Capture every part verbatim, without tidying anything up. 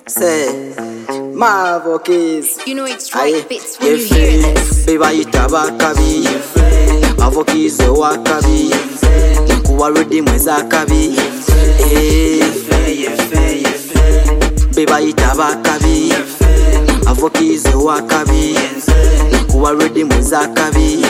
Say, Marvo Keys. You know it's right bits when you hear this. Beba itaba kabi. Marvo Keys wakabi. Kuwa ready mweza kabi. Beba itaba kabi. Marvo Keys wakabi. Kuwa ready mweza kabi.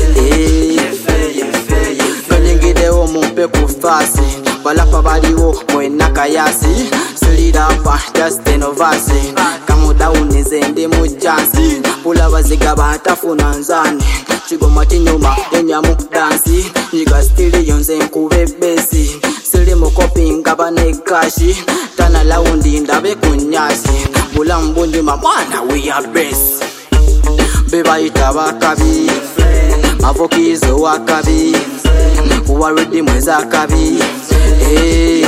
Kanyengide wo mumpe kufasi. Balapa baliwo mwena kayasi. Solidapa just enovasi. Kamuda unizende mujansi. Pula baziga batafuna nzani. Chigoma chinyuma yenyamu dansi. Nyiga stili yonze nkube besi. Sili mukopi ngaba nekashi. Tana laundi ndabe kunyasi. Pula mbunjima mwana we are best. Beba itaba kabi. Marvo Keys wakabi. Kuwa ready mweza kabi. Hey.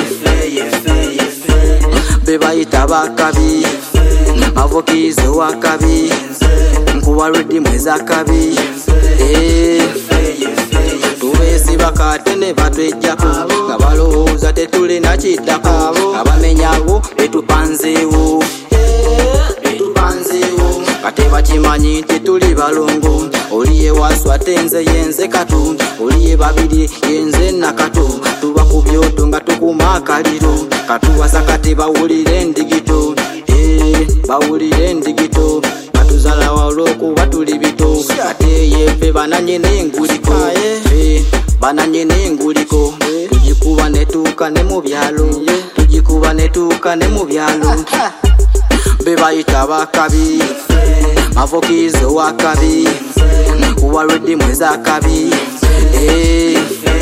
Beba itaba kabi. Marvo Keys wakabi. Kuwa ready mweza kabi. Hey. Tubesi bakatene batwejjako nga balowooza tetuli na kiddako abamenyawo betupanzeewo betupanzeewo kate bakimanyi nti tuli balongo oliye waswa tenze yenze katu oliye babiri yenze nakato tuba ku byoto nga tukuma akaliro katuwasa kati bawulire endigito eh bawulire endigito batuzala walwokuba tuli bito kate yefe bananye n'enguliko eh bananye n'enguliko tugikuba netuuka ne mu byalo tugikuba netuuka ne mu byalo beba itaba kabi. Marvo Keys wakabi. Kuwa ready mweza kabi. Hey.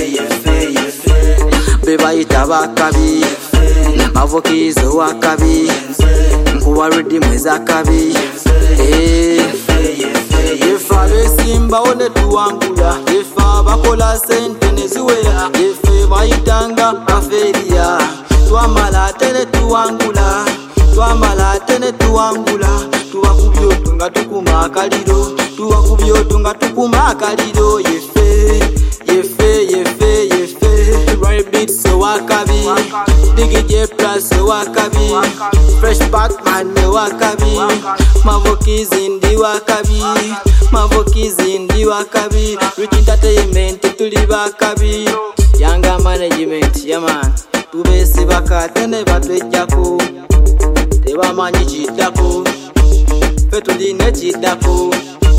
Beba itaba kabi. Marvo Keys wakabi. Kuwa ready mweza kabi. Hey. Yefa besimba one tuwangula. Yefa bakola sente neziwera. Yefe bayitanga aferia. Twamala tene tuwangula. Twamala tene tuwangula. Tuwa kubyoto nga tukuma akaliro. Tuwa kubyoto nga tukuma akaliro. Yefe, yefe, yefe, yefe. Right beats so wakabi. Diggy J plus so wakabi. Fresh Batman so wakabi. Marvo Keys in the wakabi. Marvo Keys in the wakabi. Rich entertainment tuli wakabi. Younger management, yeah man. Tubesi bakatene batwejjako. Tebamanyi kiddako. Fe tuline kiddako.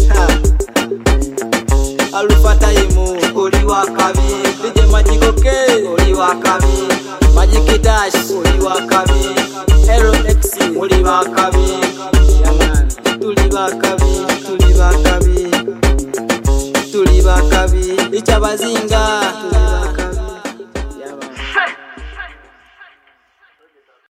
Alpha Time oli wakabi. D J Magic K oli wakabi. Magic Dash oli wakabi. Hero X oli wakabi. Yeah man, tuli wakabi, tuli wakabi, tuli wakabi. Ichabazinga.